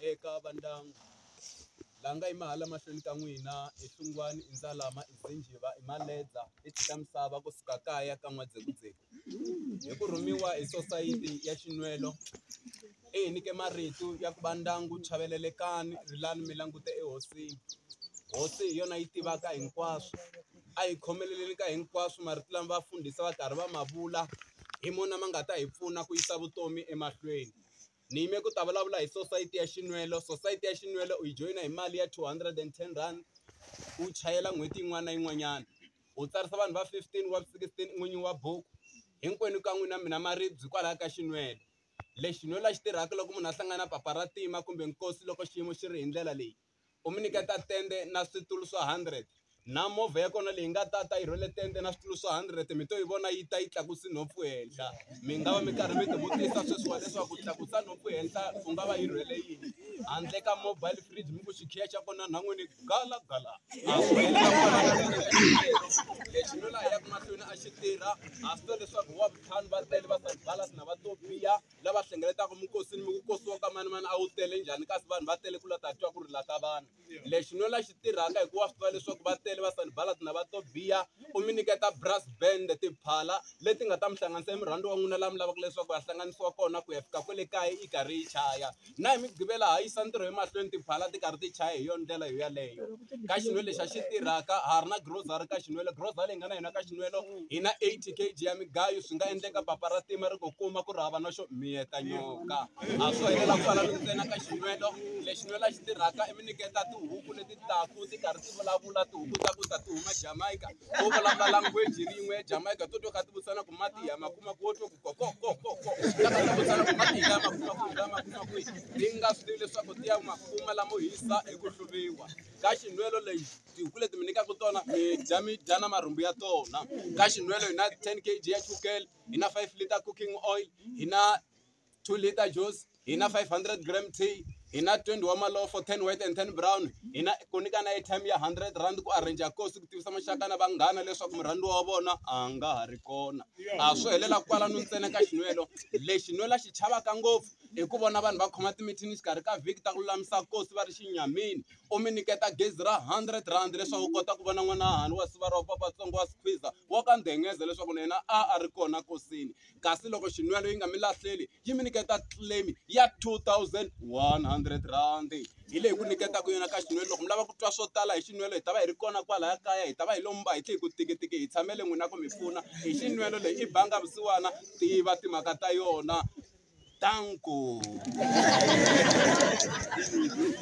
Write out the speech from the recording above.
eka vandyangu langa i mahala mahlweni ka n'wina i Hlungwane i Ndzalama i Zinjiva i Maledza i Tshika Misava kusuka kaya ka N'wadzekudzeki hi ku rhumiwa hi Society ya Xinwelo hi nyike marito ya ku va ndyangu chavelelekani rilani mi langute ehosini. Hosi hi yona yi tivaka hinkwaswo a hi khomeleleni ka hinkwaswo marito lama va fundhisa va karhi va mavula hi mona ma nga ta hi pfuna ku yisa vutomi emahlweni. Ni yime ku ta vulavula hi Society ya Xinwelo. Society ya Xinwelo u yi joyina hi mali ya 210 rand u chayela n'hweti yin'wana na yin'wanyana. U tsarisa vanhu va 15 wa 16 n'winyi wa buku hinkwenu ka n'wina mina maribye kwalaha ka Xinwelo. Lexi Xinwelo a xi tirhaka loko munhu a hlangana papa ra tima kumbe nkosi loko xiyimo xi ri hi ndlela leyi u mi nyiketa tende na switulu swa 100 na movha ya kona leyi nga ta yi rhwele tende na switulu swa 100 mi to yi vona yi ta yi tlakusi nhompfu henhla. Mi nga va mi karhi mi ti vutisa sweswiwa leswaku tlakusa nhompfu henhla ku nga va yi rhwele yini handle ka mobile fridge mi ku xikhiya xa kona na n'wini gala lexi no la ya ku mahlweni a xi tirha a swi to leswaku wa vutlhanu va tele va Sanbalas na va to biha lava hlengeletaka minkosini mi ku kosiwa ka mani a wu tele njhani kasi vanhu va tele ku la ta twa ku rila ka vanhu. Lexi no la xi tirhaka hikuva swi tiva leswaku va tele va Sanbalas na va to biha u mi nyiketa brass band tiphala leti nga ta mi hlanganisa hi murhandziwa wa n'wina laha mi lavaka leswaku va hlanganisiwa kona ku ya fika kwele kaya yi karhi yi chaya na hi mi gqivela ha yisa ntirho emahlweni tiphala ti karhi ti chaya hi yona ndlela yo yaleyo. Ka Xinwelo lexi a xi tirhaka ha ri na grocery ka Xinwelo. Grocery leyi nga na hina ka Xinwelo hi na 80 kg ya migayo swi nga endleka papa ra tima ri ku kuma ku ri hava na xo miyeta nyoka a swo helela kwala ntsena ka Xinwelo. Lexi Xinwelo a xi tirhaka i mi nyiketa tihuku leti taku ti karhi ti vulavula tihuku ta ku ta ti huma Jamaica u vulavula language yin'we ya Jamaica to kha ti vutisana ku mati ya makuma ku wo twa ku kokokokoko ta vutisana ku mati ya makuma ku ti nga swi tivi leswaku ti ya makuma lamo hisa hi ku hluviwa. Ka Xinwelo leyi tihuku leti mi nyikaka tona mi dya na marhumbu ya tona. Ka Xinwelo hi na 10 kg ya chukele hi na 5 liter cooking oil hi na 2 liter juice hi na 500 gram tea hi na 20 wa malofo 10 white and 10 brown hi na ku nyika na airtime ya 100 rand ku arrange kosi ku tivisa maxaka na vanghana leswaku murhandziwa wa vona a nga ha ri kona. A swo helela kwala no ntsena ka Xinwelo. Lexi Xinwelo xi chavaka ngopfu hi ku vona vanhu va khoma timithini xikarhi ka vhiki ta ku lulamisa kosi va ri xinyamini u mi nyiketa gezi ra 100 rand leswaku u kota ku vona n'wana hani wa siva ra papatsongo wa Squeezer wa ka Ndengeza leswaku na yena a ri kona kosini. Kasi loko Xinwelo yi nga mi lahleli yi mi nyiketa claim ya 2100 rand hi leyi ku nyiketaka yona ka Xinwelo. Loko mi lava ku twa swo tala hi Xinwelo hi ta va hi ri kona kwalaya kaya hi ta va hi lomba hi tlhe hi ku tikitiki hi tshamele n'wina ku mi pfuna hi Xinwelo leyi i banga vusiwana tiva timhaka ta yona. Tanku.